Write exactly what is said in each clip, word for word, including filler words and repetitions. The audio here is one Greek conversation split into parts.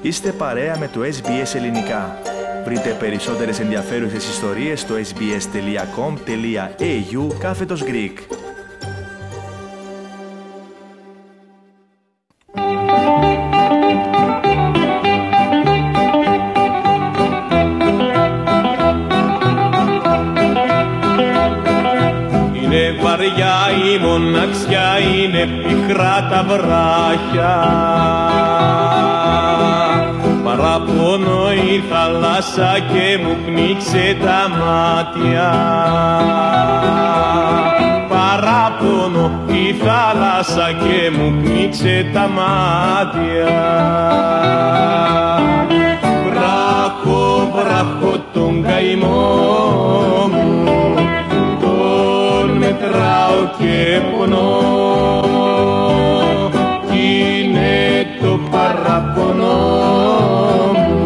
Είστε παρέα με το ες μπι ες Ελληνικά. Βρείτε περισσότερες ενδιαφέρουσες ιστορίες στο sbs.com.au κάθετος Greek. Είναι βαριά η μοναξιά, είναι πικρά τα βράχια. Παραπονώ η θάλασσα και μου πνίξε τα μάτια. Παραπονώ η θάλασσα και μου πνίξε τα μάτια. Βράχω, βράχω τον καημό μου, τον μετράω και πονώ. Κι είναι το παραπονό μου,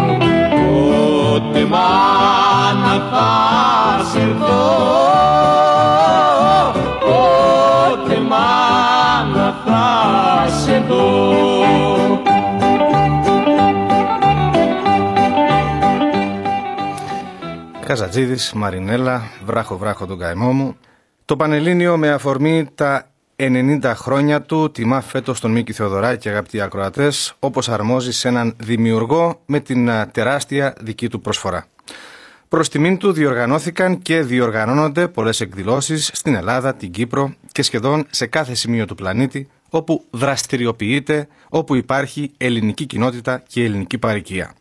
πότε μάνα θα σε δω, πότε μάνα θα σε δω. Καζατζίδης, Μαρινέλα, βράχο βράχο τον καημό μου. Το Πανελλήνιο με αφορμή τα ενενήντα χρόνια του τιμά φέτος τον Μίκη Θεοδωράκη, αγαπητοί ακροατές, όπως αρμόζει σε έναν δημιουργό με την τεράστια δική του προσφορά. Προς τιμήν του διοργανώθηκαν και διοργανώνονται πολλές εκδηλώσεις στην Ελλάδα, την Κύπρο και σχεδόν σε κάθε σημείο του πλανήτη όπου δραστηριοποιείται, όπου υπάρχει ελληνική κοινότητα και ελληνική παροικία.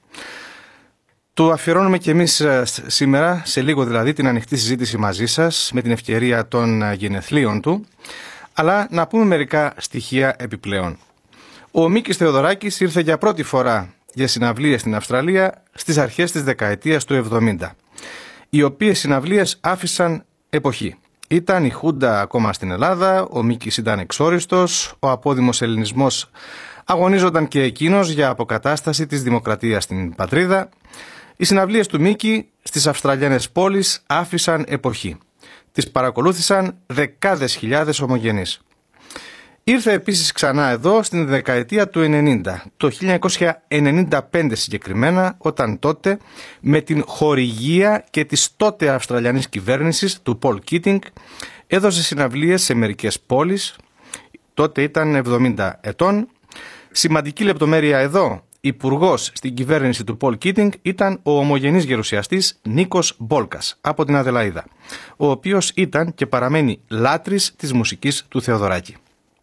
Του αφιερώνουμε και εμείς σήμερα, σε λίγο δηλαδή, την ανοιχτή συζήτηση μαζί σας με την ευκαιρία των γενεθλίων του, αλλά να πούμε μερικά στοιχεία επιπλέον. Ο Μίκης Θεοδωράκης ήρθε για πρώτη φορά για συναυλίες στην Αυστραλία στις αρχές της δεκαετίας του εβδομήντα, οι οποίες συναυλίες άφησαν εποχή. Ήταν η Χούντα ακόμα στην Ελλάδα, ο Μίκης ήταν εξόριστος, ο απόδημος ελληνισμός αγωνίζονταν και εκείνος για αποκατάσταση της δημοκρατίας στην πατρίδα. Οι συναυλίες του Μίκη στις Αυστραλιανές πόλεις άφησαν εποχή. Τις παρακολούθησαν δεκάδες χιλιάδες ομογενείς. Ήρθε επίσης ξανά εδώ στην δεκαετία του ενενήντα, το χίλια εννιακόσια ενενήντα πέντε συγκεκριμένα, όταν τότε με την χορηγία και της τότε Αυστραλιανής κυβέρνησης του Πολ Κίτινγκ έδωσε συναυλίες σε μερικές πόλεις, τότε ήταν εβδομήντα ετών. Σημαντική λεπτομέρεια εδώ, υπουργός στην κυβέρνηση του Πολ Κίτινγκ ήταν ο ομογενής γερουσιαστής Νίκος Μπόλκας από την Αδελαΐδα, ο οποίος ήταν και παραμένει λάτρης της μουσικής του Θεοδωράκη.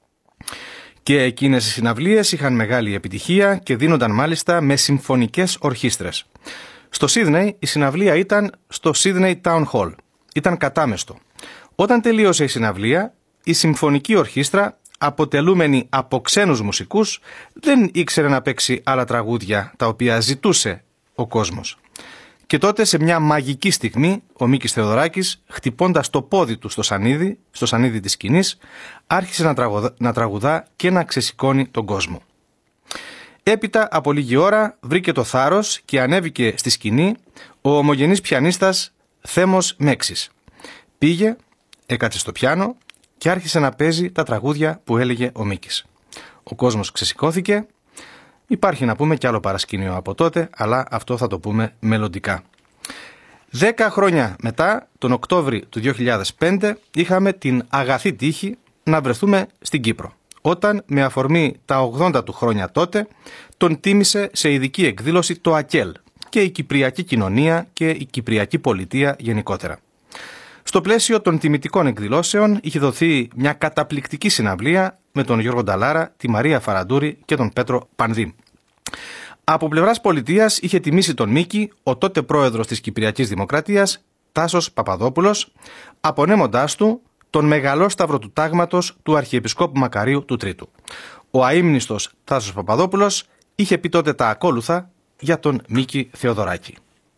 Και εκείνες οι συναυλίες είχαν μεγάλη επιτυχία και δίνονταν μάλιστα με συμφωνικές ορχήστρες. Στο Σίδνεϊ η συναυλία ήταν στο Sydney Town Hall. Ήταν κατάμεστο. Όταν τελείωσε η συναυλία, η συμφωνική ορχήστρα, αποτελούμενη από ξένους μουσικούς, δεν ήξερε να παίξει άλλα τραγούδια τα οποία ζητούσε ο κόσμος. Και τότε, σε μια μαγική στιγμή, ο Μίκης Θεοδωράκης, χτυπώντας το πόδι του στο σανίδι, στο σανίδι της σκηνής, άρχισε να τραγουδά, να τραγουδά και να ξεσηκώνει τον κόσμο. Έπειτα από λίγη ώρα βρήκε το θάρρος και ανέβηκε στη σκηνή ο ομογενής πιανίστας Θέμος Μέξης. Πήγε, έκατσε στο πιάνο και άρχισε να παίζει τα τραγούδια που έλεγε ο Μίκης. Ο κόσμος ξεσηκώθηκε. Υπάρχει να πούμε κι άλλο παρασκήνιο από τότε, αλλά αυτό θα το πούμε μελλοντικά. Δέκα χρόνια μετά, τον Οκτώβρη του δύο χιλιάδες πέντε, είχαμε την αγαθή τύχη να βρεθούμε στην Κύπρο, όταν με αφορμή τα ογδόντα του χρόνια τότε τον τίμησε σε ειδική εκδήλωση το ΑΚΕΛ και η Κυπριακή κοινωνία και η Κυπριακή πολιτεία γενικότερα. Στο πλαίσιο των τιμητικών εκδηλώσεων είχε δοθεί μια καταπληκτική συναυλία με τον Γιώργο Νταλάρα, τη Μαρία Φαραντούρη και τον Πέτρο Πανδί. Από πλευράς πολιτείας είχε τιμήσει τον Μίκη ο τότε πρόεδρος της Κυπριακής Δημοκρατίας, Τάσος Παπαδόπουλος, απονέμοντάς του τον μεγαλόσταυρο του τάγματος του Αρχιεπισκόπου Μακαρίου του Τρίτου. Ο αείμνηστος Τάσος Παπαδόπουλος είχε πει τότε τα ακόλουθα για τον Μίκη Θεοδωράκη.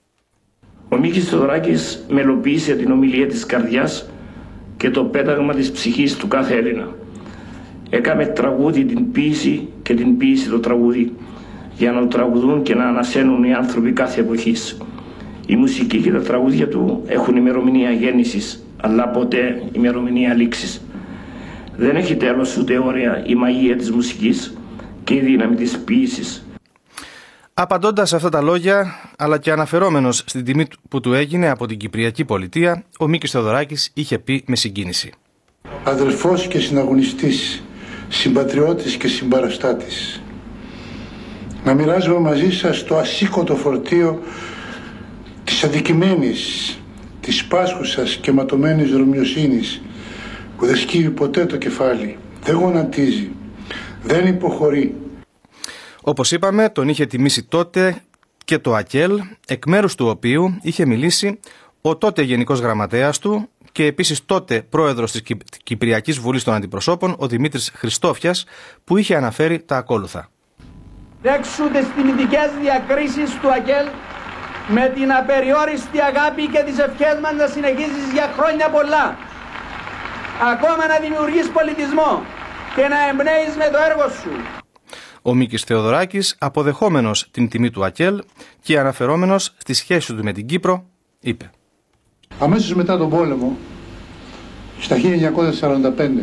Ο Μίκης Θεοδωράκης μελοποίησε την ομιλία της καρδιάς και το πέταγμα της ψυχής του κάθε Έλληνα. Έκαμε τραγούδι την ποίηση και την ποίηση το τραγούδι, για να το τραγουδούν και να ανασένουν οι άνθρωποι κάθε εποχής. Η μουσική και τα τραγούδια του έχουν ημερομηνία γέννησης, αλλά ποτέ ημερομηνία λήξης. Δεν έχει τέλος ούτε όρια η μαγεία της μουσικής και η δύναμη της ποίησης. Απαντώντας σε αυτά τα λόγια, αλλά και αναφερόμενος στην τιμή που του έγινε από την Κυπριακή Πολιτεία, ο Μίκης Θεοδωράκης είχε πει με συγκίνηση: αδελφός και συναγωνιστής, συμπατριώτης και συμπαραστάτης, να μοιράζομαι μαζί σας το ασήκωτο φορτίο της αδικημένης, της πάσχουσας και ματωμένης δρομιοσύνης που δεν σκύβει ποτέ το κεφάλι, δεν γονατίζει, δεν υποχωρεί. Όπως είπαμε, τον είχε τιμήσει τότε και το ΑΚΕΛ, εκ μέρους του οποίου είχε μιλήσει ο τότε Γενικός Γραμματέας του και επίσης τότε πρόεδρος της Κυπριακής Βουλής των Αντιπροσώπων, ο Δημήτρης Χριστόφιας, που είχε αναφέρει τα ακόλουθα: «Δέξου τις τιμητικές διακρίσεις του ΑΚΕΛ με την απεριόριστη αγάπη και τις ευχές μας να συνεχίσεις για χρόνια πολλά, ακόμα να δημιουργείς πολιτισμό και να εμπνέεις με το έργο σου». Ο Μίκης Θεοδωράκης, αποδεχόμενος την τιμή του ΑΚΕΛ και αναφερόμενος στη σχέση του με την Κύπρο, είπε: αμέσως μετά τον πόλεμο, στα χίλια εννιακόσια σαράντα πέντε,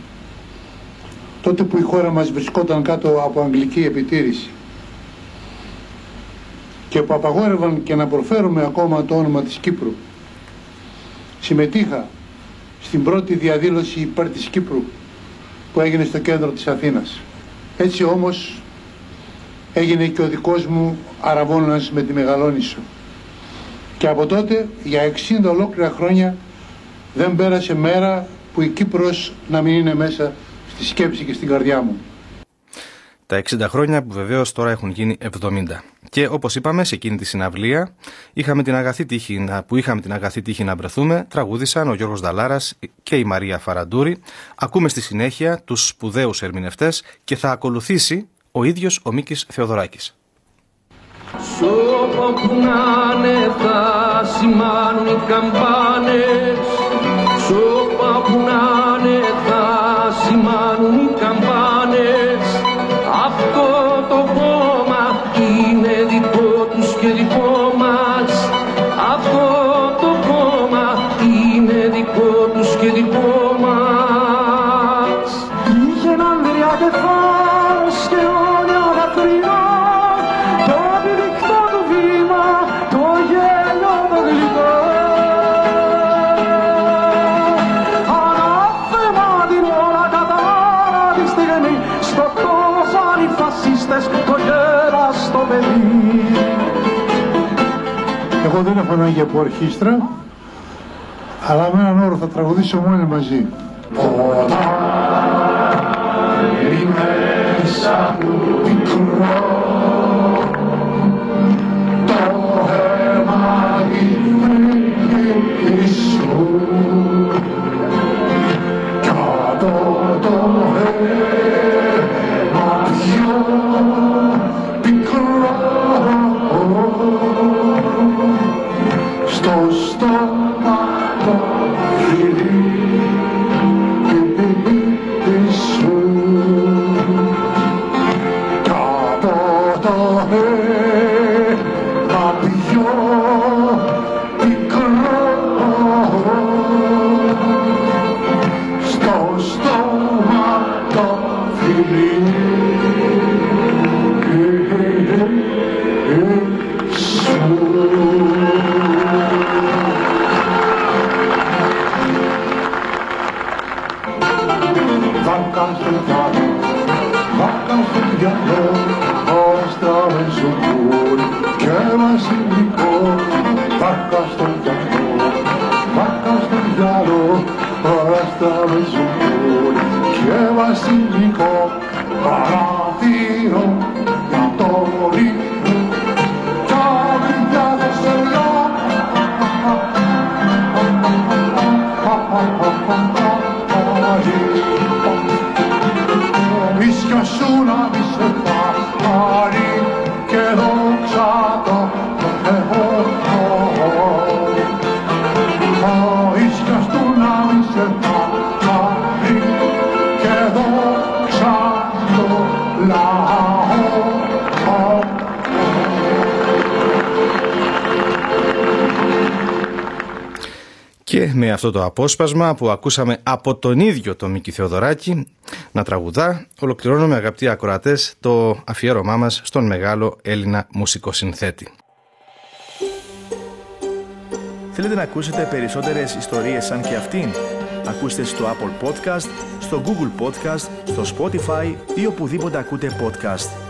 τότε που η χώρα μας βρισκόταν κάτω από αγγλική επιτήρηση και που απαγόρευαν και να προφέρουμε ακόμα το όνομα της Κύπρου, συμμετείχα στην πρώτη διαδήλωση υπέρ της Κύπρου που έγινε στο κέντρο της Αθήνας. Έτσι όμως έγινε και ο δικός μου αραβώνας με τη Μεγαλόνισσο. Και από τότε για εξήντα ολόκληρα χρόνια δεν πέρασε μέρα που η Κύπρος να μην είναι μέσα στη σκέψη και στην καρδιά μου. Τα εξήντα χρόνια που βεβαίως τώρα έχουν γίνει εβδομήντα. Και όπως είπαμε, σε εκείνη τη συναυλία είχαμε την αγαθή τύχη, που είχαμε την αγαθή τύχη να βρεθούμε, τραγούδησαν ο Γιώργος Δαλάρας και η Μαρία Φαραντούρη. Ακούμε στη συνέχεια τους σπουδαίους ερμηνευτές και θα ακολουθήσει ο ίδιος ο Μίκης Θεοδωράκης. Σ' όπου να είναι θα σημάνουν οι καμπάνες, σ' όπου να είναι θα σημάνουν οι καμπάνες. Αυτό το κόμμα είναι δικό τους και δικό μας, αυτό το κόμμα είναι δικό τους και δικό μας. Είχε έναν δριά και φάρος και όνια δακρυνά, το επιδεικτό του βήμα, το γέλιο το γλυκό. Ανάθεμα την όλα κατάρα τη στιγμή, στο κόσαν οι φασίστες, το γέραστο παιδί. Εγώ δεν έχω ανάγκη από ορχήστρα, αλλά με έναν όρο θα τραγουδήσουμε όλοι μαζί. Μέσα του πικρό το αίμα γυμνή σου κι από το αίμα πιο πικρό στο στόμα το χείλη σου κι από το αίμα πιο πικρό στο στόμα το χείλη σου. Βάρκα στο πιάτο, βάρκα στο πιάτο, όστρα με σουκούρι και βασιλικό. Βάρκα στο πιάτο, βάρκα στο πιάτο, όστρα με σουκούρι και βασιλικό. Παραθύρο για το ρίγο κι αυριά δεσσεριά. Ίσια σου να μη σε πάρει και δόξα το Θεό. Ίσια σου να μη σε πάρει και δόξα το λαό. Και με αυτό το απόσπασμα που ακούσαμε από τον ίδιο τον Μίκη Θεοδωράκη να τραγουδά, ολοκληρώνουμε, αγαπητοί ακροατές, το αφιέρωμά μας στον μεγάλο Έλληνα μουσικοσυνθέτη. Θέλετε να ακούσετε περισσότερες ιστορίες σαν και αυτήν? Ακούστε στο Apple Podcast, στο Google Podcast, στο Spotify ή οπουδήποτε ακούτε podcast.